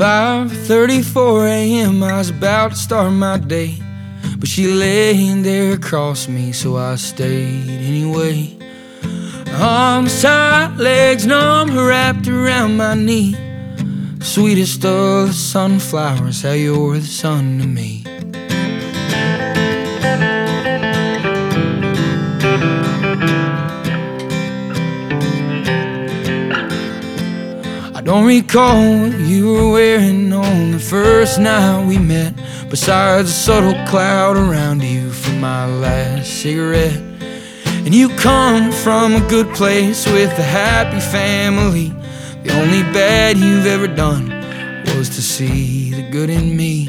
5:34 a.m. I was about to start my day, but she lay there across me, so I stayed anyway. Arms tight, legs numb, wrapped around my knee. Sweetest of the sunflowers, how you're the sun to me. I don't recall what you were wearing on the first night we met, besides a subtle cloud around you from my last cigarette. And you come from a good place with a happy family. The only bad you've ever done was to see the good in me.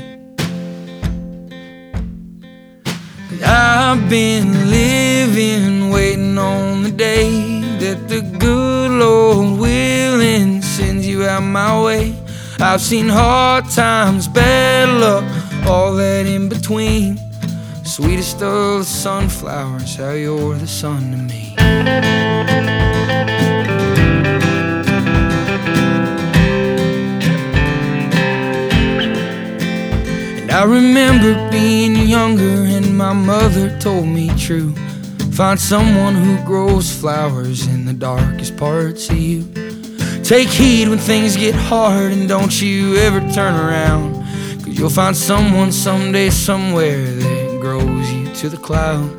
But I've been living, waiting on the day that the good Lord willing sends you out my way. I've seen hard times, bad luck, all that in between. Sweetest of the sunflowers, how you're the sun to me. And I remember being younger and my mother told me true. Find someone who grows flowers in the darkest parts of you. Take heed when things get hard and don't you ever turn around, 'cause you'll find someone someday somewhere that grows you to the clouds.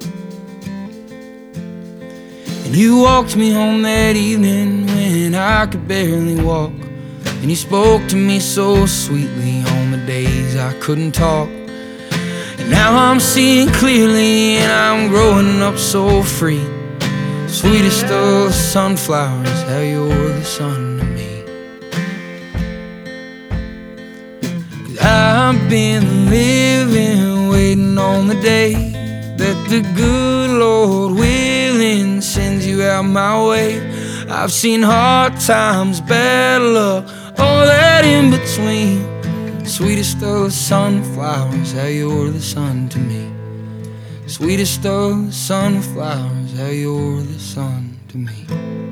And you walked me home that evening when I could barely walk, and you spoke to me so sweetly on the days I couldn't talk. And now I'm seeing clearly and I'm growing up so free. Sweetest of the sunflowers, how you're the sun to me. 'Cause I've been living, waiting on the day that the good Lord willing sends you out my way. I've seen hard times, bad luck, all that in between. Sweetest of the sunflowers, how you're the sun to me. Sweetest of the sunflowers, how you're the sun to me.